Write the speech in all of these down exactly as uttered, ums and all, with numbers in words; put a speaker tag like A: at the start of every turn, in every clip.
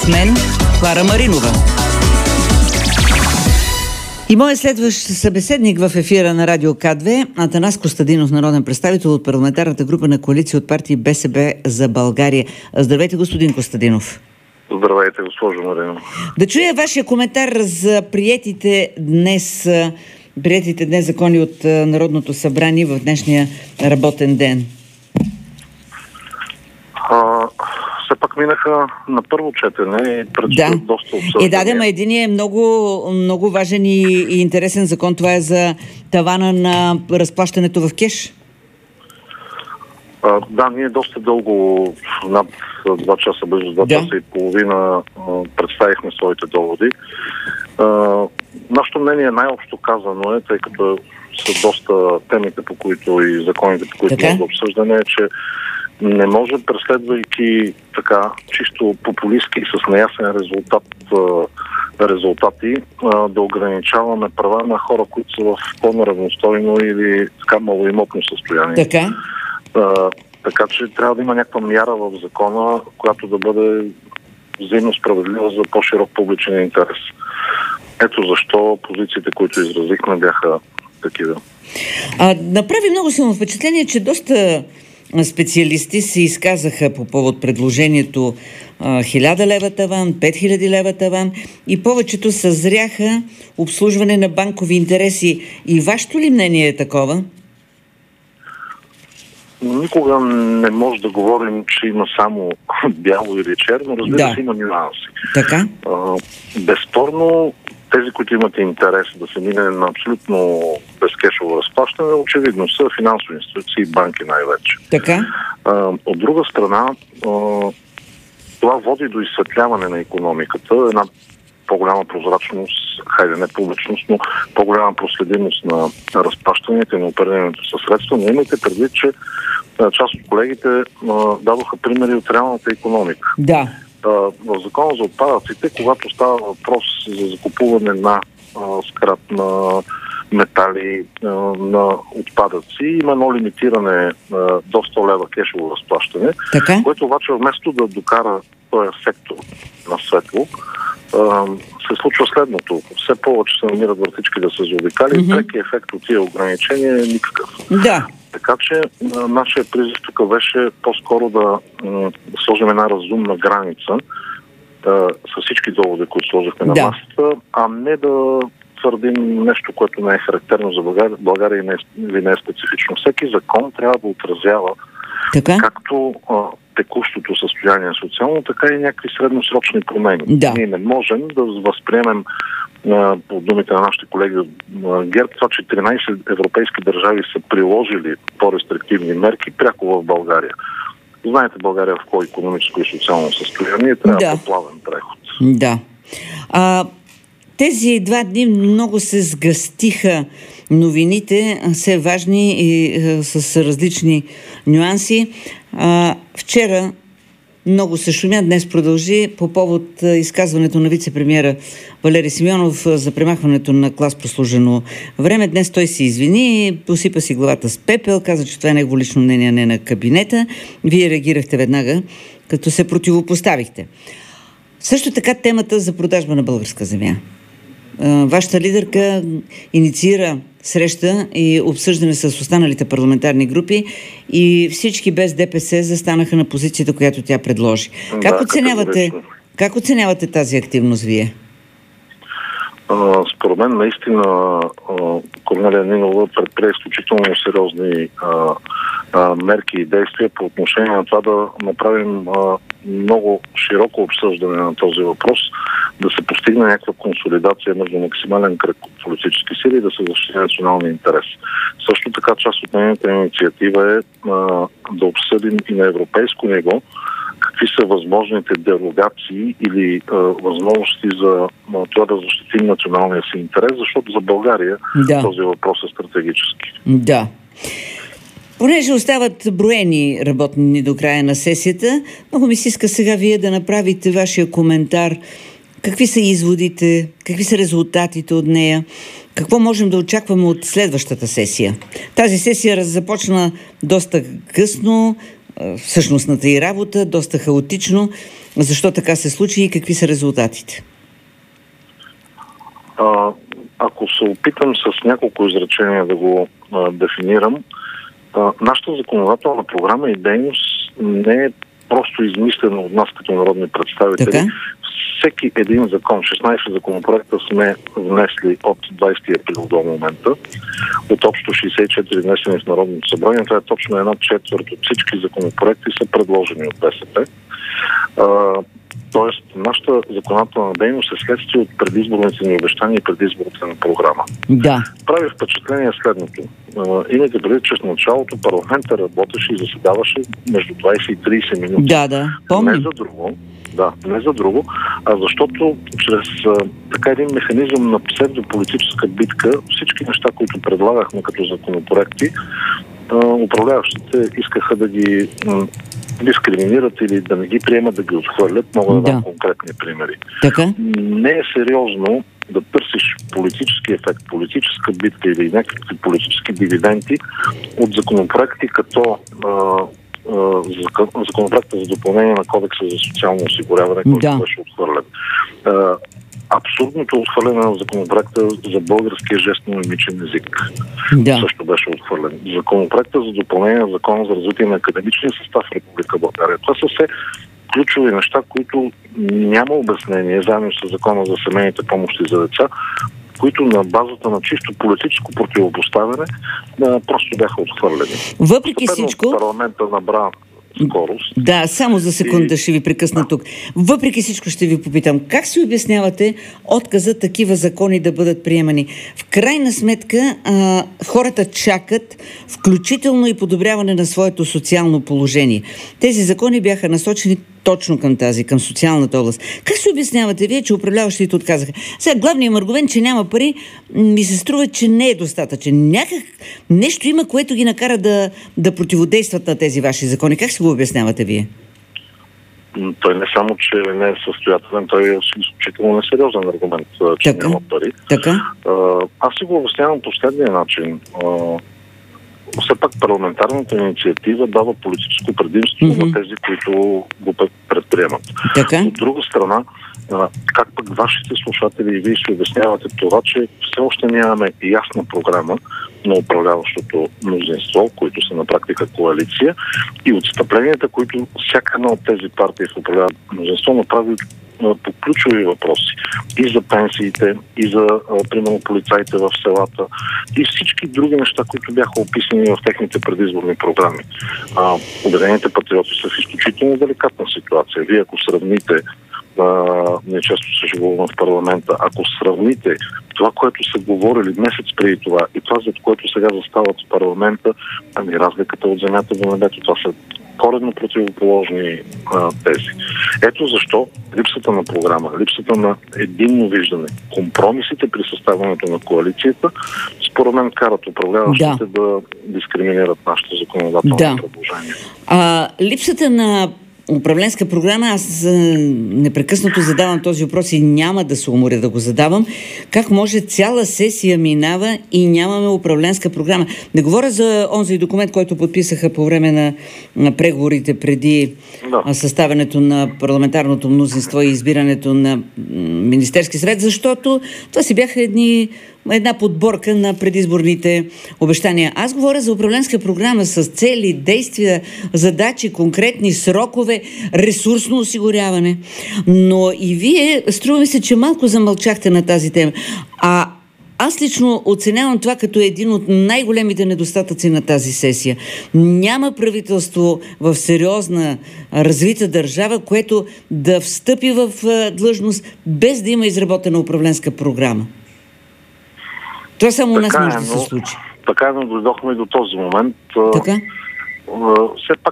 A: С мен Клара Маринова. И моят следващ събеседник в ефира на Радио К две, Атанас Костадинов, народен представител от парламентарната група на коалиция от партии БСП за България. Здравейте, господин Костадинов.
B: Здравейте, госпожо Маринова.
A: Да чуя вашия коментар за приетите днес, приетите днес закони от Народното събрание в днешния работен ден.
B: А, все пак минаха на първо четене и предстоят
A: да.
B: доста обсъждания.
A: Е, да, да, ма един е много, много важен и, и интересен закон. Това е за тавана на разплащането в кеш.
B: А, да, ние доста дълго, над два часа, близо два да. часа и половина, представихме своите доводи. А, нашето мнение най-общо казано е, тъй като са доста темите, по които и законите, по които може да обсъждане, е, че не може, преследвайки така чисто популистки с неясен резултат, резултати, да ограничаваме права на хора, които са в по-неравностойно или така малоимотно състояние.
A: Така.
B: А, така че трябва да има някаква мяра в закона, която да бъде взаимно справедлива за по-широк публичен интерес. Ето защо позициите, които изразихме, бяха такива.
A: А, направи много силно впечатление, че доста специалисти се изказаха по повод предложението хиляда лева таван, пет хиляди лева таван и повечето съзряха обслужване на банкови интереси. И вашето ли мнение е такова?
B: Никога не може да говорим, че има само бяло или черно. Разбира
A: да.
B: се, има нюанси.
A: Така?
B: А, безспорно, тези, които имат интерес да се мине на абсолютно безкешово разплащане, очевидно са финансови институции и банки най-вече.
A: Така?
B: А, от друга страна, а, това води до изсветляване на икономиката, една по-голяма прозрачност, хайде не публичност, но по-голяма проследимост на разплащането и на управлението със средства. Но имайте предвид, че а, част от колегите а, дадоха примери от реалната икономика.
A: Да.
B: В закона за отпадъците, когато става въпрос за закупуване на а, скрап, на метали, а, на отпадъци, има едно лимитиране а, до сто лева кешово разплащане,
A: така?
B: което обаче вместо да докара този сектор на светло, а, се случва следното. Все повече се намират вратички да се заобикали mm-hmm. и преки ефект от тия ограничения е никакъв.
A: Да.
B: Така че а, нашия призив тук беше по-скоро да, м- да сложим една разумна граница а, с всички доводи, които сложихме на
A: да.
B: масата, а не да твърдим нещо, което не е характерно за България, България и не е, или не е специфично. Всеки закон трябва да отразява
A: така?
B: както а, текущото състояние социално, така и някакви средносрочни промени.
A: Да.
B: Ние не можем да възприемем по думите на нашите колеги от ГЕРБ, това, че тринайсет европейски държави са приложили по-рестриктивни мерки пряко в България. Знаете България в кое икономическо и социално състояние трябва да плавен преход.
A: Да. А, тези два дни много се сгъстиха новините, все важни и а, с различни нюанси. А, вчера много се шумя, днес продължи по повод изказването на вице-премиера Валери Симеонов за премахването на клас прослужено време. Днес той се извини, посипа си главата с пепел, каза, че това е негово лично мнение, не на кабинета. Вие реагирахте веднага, като се противопоставихте. Също така темата за продажба на българска земя. Вашата лидерка инициира среща и обсъждане с останалите парламентарни групи и всички без ДПС застанаха на позицията, която тя предложи. Да, как оценявате, как оценявате тази активност вие?
B: А, според мен наистина Корнелия Нинова предприе изключително сериозни а, а, мерки и действия по отношение на това да направим а, много широко обсъждане на този въпрос, да се постигне някаква консолидация между максимален кръг от политически сили и да се защити националния интерес. Също така част от нейната инициатива е а, да обсъдим и на европейско ниво какви са възможните дерогации или а, възможности за а, това да защитим националния си интерес, защото за България да. този въпрос е стратегически.
A: Да. Понеже остават броени работни дни до края на сесията, много ми се иска сега вие да направите вашия коментар. Какви са изводите, какви са резултатите от нея, какво можем да очакваме от следващата сесия? Тази сесия започна доста късно, същностната й работа, доста хаотично. Защо така се случи и какви са резултатите?
B: А, ако се опитам с няколко изречения да го а, дефинирам, а, нашата законодателна програма и дейност не е просто измислена от нас като народни представители.
A: Така?
B: Всеки един закон, шестнайсет законопроекта сме внесли от двайсети април до момента, от общо шейсет и четири внесени в Народното събрание. Това е точно една четвърт от всички законопроекти са предложени от БСП. Тоест, нашата законодателна дейност е следствие от предизборните ни обещания и предизборната на програма.
A: Да.
B: Прави впечатление следното. Имайте предвид, че в началото парламента работеше и заседаваше между двайсет и трийсет минути.
A: Да, да. Помни.
B: Не за друго, да, не за друго, а защото чрез а, така един механизъм на псевдополитическа битка, всички неща, които предлагахме като законопроекти, а, управляващите искаха да ги м- дискриминират или да не ги приемат, да ги отхвърлят. Мога да дам
A: да.
B: конкретни примери.
A: Така?
B: Не е сериозно да търсиш политически ефект, политическа битка или някакви политически дивиденти от законопроекти като а, законопроекта за допълнение на Кодекса за социално осигуряване, който да. беше отхвърлен. Абсурдното отхвърляне на законопроекта за българския жестомимичен език
A: да.
B: също беше отхвърлен. Законопроекта за допълнение на Закона за развитие на академичния състав в Република България. Това са все ключови неща, които няма обяснение, заедно с Закона за семейните помощи за деца, които на базата на чисто политическо противопоставяне просто бяха отхвърлени.
A: Въпреки всичко...
B: Парламента набра скорост.
A: Да, само за секунда и... ще ви прекъсна да. тук. Въпреки всичко ще ви попитам, как си обяснявате отказа такива закони да бъдат приемани? В крайна сметка а, хората чакат, включително и подобряване на своето социално положение. Тези закони бяха насочени точно към тази, към социалната област. Как се обяснявате вие, че управляващите отказаха? Сега главният аргумент, че няма пари, ми се струва, че не е достатъчен. Някак нещо има, което ги накара да, да противодействат на тези ваши закони. Как се го обяснявате вие?
B: Той не само, че не е състоятелен, той е изключително несериозен аргумент, че
A: така?
B: няма пари.
A: Така?
B: Аз си го обяснявам по следния начин. Все пак парламентарната инициатива дава политическо предимство mm-hmm. на тези, които го предприемат.
A: Така?
B: От друга страна, как пък вашите слушатели и вие си обяснявате това, че все още нямаме ясна програма на управляващото мнозинство, които са на практика коалиция, и отстъпленията, които всяка една от тези партии в управляващото мнозинство направи по ключови въпроси. И за пенсиите, и за, примерно, полицаите в селата, и всички други неща, които бяха описани в техните предизборни програми. А, Обединените патриоти са в изключително деликатна ситуация. Вие, ако сравните, а, ние често се живуваме в парламента, ако сравните това, което са говорили месец преди това и това, за което сега застават в парламента, ами разликата от земята до небето, това са коренно противоположни а, тези. Ето защо липсата на програма, липсата на единно виждане, компромисите при съставянето на коалицията, според мен карат управляващите да, да дискриминират нашите законодателни да. предложения.
A: А, липсата на управленска програма, аз непрекъснато задавам този въпрос и няма да се уморя да го задавам. Как може цяла сесия минава и нямаме управленска програма? Не говоря за онзи документ, който подписаха по време на, на преговорите преди да. съставянето на парламентарното мнозинство и избирането на Министерски съвет, защото това си бяха едни една подборка на предизборните обещания. Аз говоря за управленска програма с цели, действия, задачи, конкретни срокове, ресурсно осигуряване. Но и вие, струва ми се, че малко замълчахте на тази тема. А аз лично оценявам това като един от най-големите недостатъци на тази сесия. Няма правителство в сериозна развита държава, което да встъпи в длъжност без да има изработена управленска програма. Това само у нас може да се случи.
B: Така, но дойдохме до този момент.
A: Така?
B: Все пак,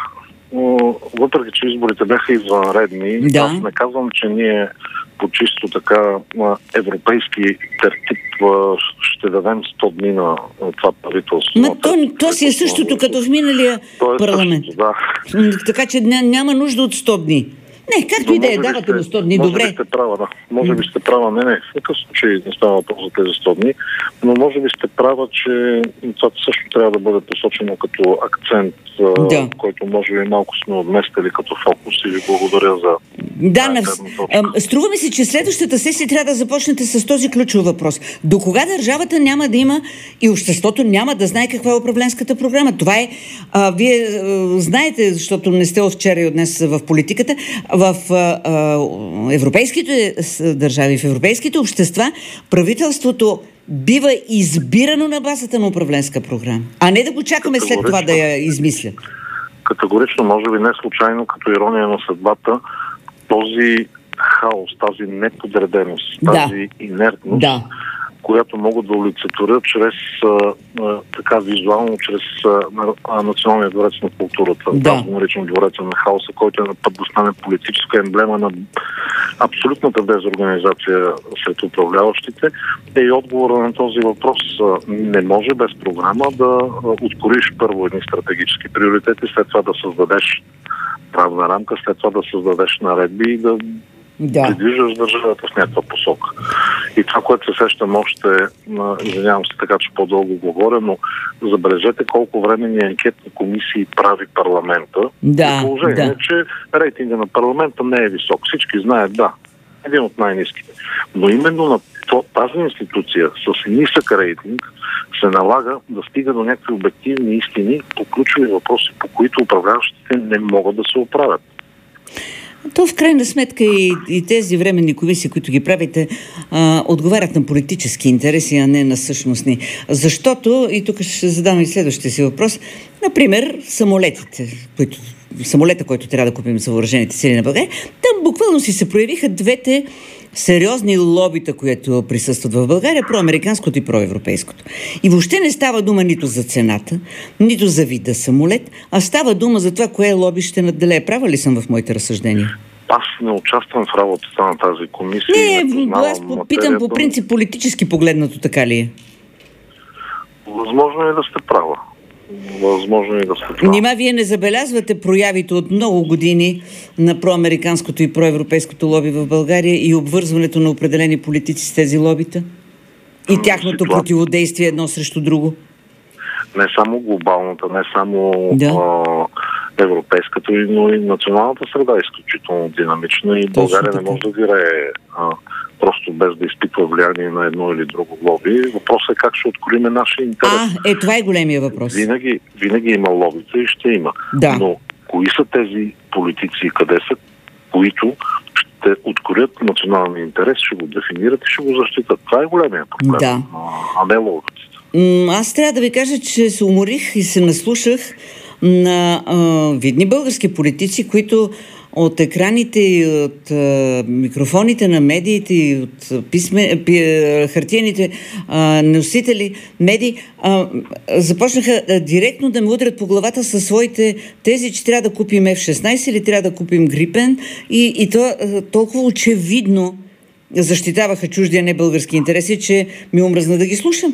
B: въпреки че изборите бяха извънредни,
A: да.
B: аз не казвам, че ние по чисто така европейски тертип ще дадем сто дни на това правителство.
A: Ма то, то си е същото като в миналия парламент.
B: Също, да.
A: Така че няма нужда от сто дни. Не, както и да е, давате му сто дни,
B: може
A: добре.
B: Би сте права, да. Може би сте права, не, не, в такъв случай не става въпрос за тези сто дни, но може би сте права, че това също трябва да бъде посочено като акцент, да. Който може би малко сме отместили като фокус и ви благодаря за...
A: Да, на... струва ми се, че следващата сесия трябва да започнете с този ключов въпрос. До кога държавата няма да има и обществото няма да знае каква е управленската програма? Това е... А, вие а, знаете, защото не сте от вчера и от днес в политиката, в а, а, европейските държави, в европейските общества, правителството бива избирано на базата на управленска програма, а не да го чакаме след това да я измисля.
B: Категорично, може би не случайно, като ирония на съдбата, този хаос, тази неподреденост, тази да. инертност, да. която могат да олицетворят чрез а, а, така визуално, чрез а, Националния дворец на културата. Да. Аз го наричам двореца на хаоса, който е на път да стане политическа емблема на абсолютната дезорганизация сред управляващите. Е и отговора на този въпрос. Не може без програма да откориш първо едни стратегически приоритети, след това да създадеш правна рамка, след това да създадеш наредби и да Да. придвижваш държавата в някаква посока. И това, което се сещам още, извинявам се така, че по-дълго говоря, но забележете колко временни анкетни комисии прави парламента.
A: Да,
B: и положение,
A: да.
B: че рейтинга на парламента не е висок. Всички знаят, да, един от най-ниските. Но именно на тази институция с нисък рейтинг се налага да стига до някакви обективни истини по ключови въпроси, по които управляващите не могат да се оправят.
A: То в крайна сметка и, и тези временни комисии, които ги правите, а, отговарят на политически интереси, а не на същностни. Защото, и тук ще задам и следващия си въпрос, например, самолетите, които, самолета, който трябва да купим за въоръжените сили на България, там буквално си се проявиха двете сериозни лобита, които присъстват в България, проамериканското и проевропейското. И въобще не става дума нито за цената, нито за вида самолет, а става дума за това, кое лоби ще надделее. Права ли съм в моите разсъждения?
B: Аз не участвам в работата на тази комисия.
A: Не, не аз попитам по принцип политически погледнато, така ли е?
B: Възможно е да сте права. Възможно е да сте права.
A: Нима вие не забелязвате проявите от много години на проамериканското и проевропейското лоби в България и обвързването на определени политици с тези лобита? И тяхното Ситуация. противодействие едно срещу друго?
B: Не само глобалната, не само да. а, европейската, но и националната среда е изключително динамична и Точно България така. не може да вирее а, просто без да изпитва влияние на едно или друго лоби. Въпросът е как ще откроиме нашия интерес.
A: А, е, това е големия въпрос.
B: Винаги, винаги има лобита и ще има.
A: Да.
B: Но кои са тези политици и къде са, които ще откроят националния интерес, ще го дефинират и ще го защитат. Това е големия проблем,
A: да.
B: а не лобиците.
A: Аз трябва да ви кажа, че се уморих и се наслушах на а, видни български политици, които от екраните и от а, микрофоните на медиите и от писме, пи, хартиените а, носители медии а, започнаха а, директно да ме удрят по главата със своите тези, че трябва да купим Еф шестнайсет или трябва да купим Грипен и, и то а, толкова очевидно защитаваха чуждия не български интереси, че ми омръзна да ги слушам.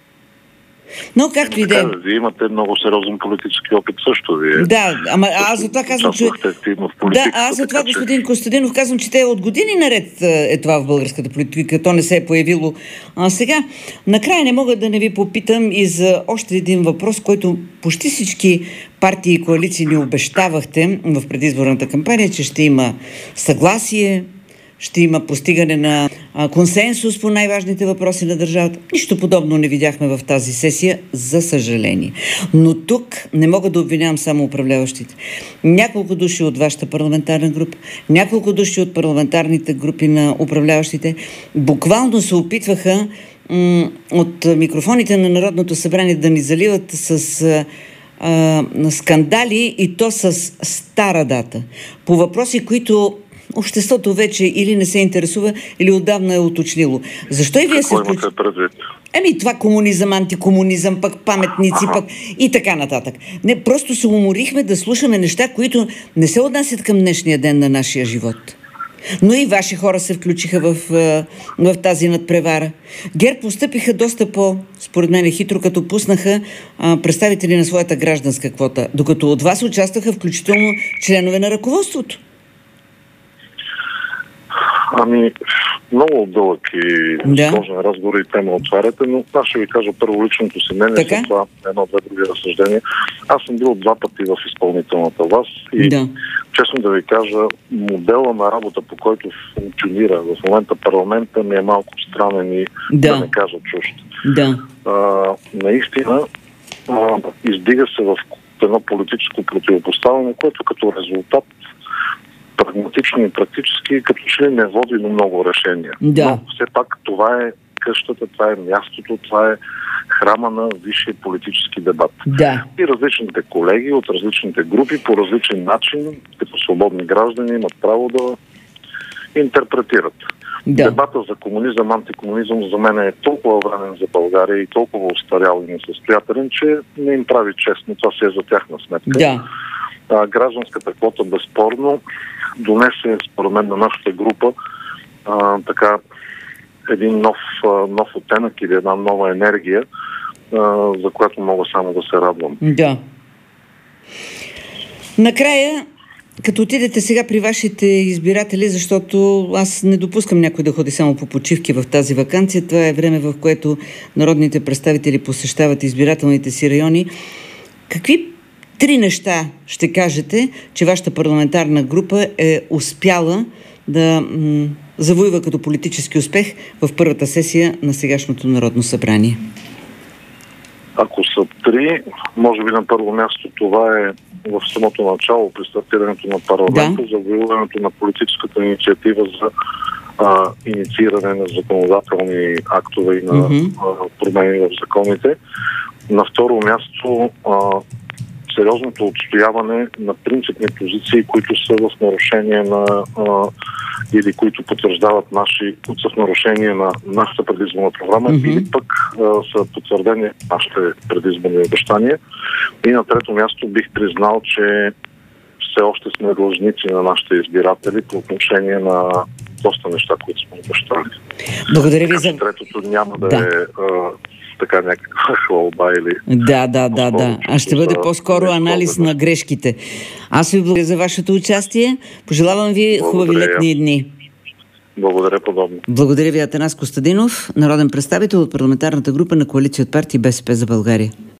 A: Но както и да е.
B: Вие имате много сериозен политически опит също. Вие
A: да, ама аз за това казвам, че... Да, аз за това, господин Костадинов, казвам, че те от години наред е това в българската политика. То не се е появило. А сега, накрая не мога да не ви попитам и за още един въпрос, който почти всички партии и коалиции ни обещавахте в предизборната кампания, че ще има съгласие, ще има постигане на а, консенсус по най-важните въпроси на държавата. Нищо подобно не видяхме в тази сесия, за съжаление. Но тук не мога да обвинявам само управляващите. Няколко души от вашата парламентарна група, няколко души от парламентарните групи на управляващите буквално се опитваха м- от микрофоните на Народното събрание да ни заливат с а, а, скандали и то с стара дата. По въпроси, които обществото вече или не се интересува, или отдавна е уточнило. Защо и вие се включите? Еми това комунизъм, антикомунизъм, пък паметници, пък и така нататък. Не, просто се уморихме да слушаме неща, които не се отнасят към днешния ден на нашия живот. Но и ваши хора се включиха в, в тази надпревара. ГЕРБ постъпиха доста по, според мен, хитро, като пуснаха а, представители на своята гражданска квота, докато от вас участваха включително членове на ръководството.
B: Ами, много дълъг и
A: да.
B: сложен разговор и тема отваряте, но аз ще ви кажа първо личното си мнение, след това едно-две други разсъждения. Аз съм бил два пъти в изпълнителната власт и
A: да.
B: честно да ви кажа, модела на работа, по който функционира в момента парламента, ми е малко странен и да, да не кажа чужд.
A: Да.
B: А, наистина, а, издига се в едно политическо противопоставяне, което като резултат прагматично и практически като че ли не води до много решения.
A: Да.
B: Но все пак това е къщата, това е мястото, това е храма на висшия политически дебат.
A: Да.
B: И различните колеги от различните групи по различен начин, като свободни граждани, имат право да интерпретират. Да. Дебата за комунизъм, антикомунизъм за мен е толкова времен за България и толкова устарял и несъстоятелен, че не им прави честно. Това си е за тяхна сметка.
A: Да.
B: А, гражданската квота безспорно донесе, според мен, на нашата група а, така един нов, а, нов оттенък или една нова енергия, а, за която мога само да се радвам.
A: Да. Накрая, като отидете сега при вашите избиратели, защото аз не допускам някой да ходи само по почивки в тази ваканция, това е време, в което народните представители посещават избирателните си райони. Какви три неща ще кажете, че вашата парламентарна група е успяла да м- завоюва като политически успех в първата сесия на сегашното Народно събрание?
B: Ако са три, може би на първо място това е в самото начало при стартирането на парламента, да. Завоюването на политическата инициатива за а, иницииране на законодателни актове и на mm-hmm. а, промени в законите. На второ място а, сериозното отстояване на принципни позиции, които са в нарушение на а, или които потвърждават наши, които са в нарушение на нашата предизборна програма, mm-hmm. или пък а, са потвърдени нашите предизборни обещания. И на трето място бих признал, че все още сме длъжници на нашите избиратели по отношение на доста неща, които сме обещали.
A: Благодаря ви за...
B: Третото няма да, да. е а, така някаква хвалба или...
A: Да, да, да, да. А ще бъде по-скоро анализ на грешките. Аз ви благодаря за вашето участие. Пожелавам ви хубави летни дни.
B: Благодаря подобно.
A: Благодаря ви, Атанас Костадинов, народен представител от парламентарната група на коалиция от партии БСП за България.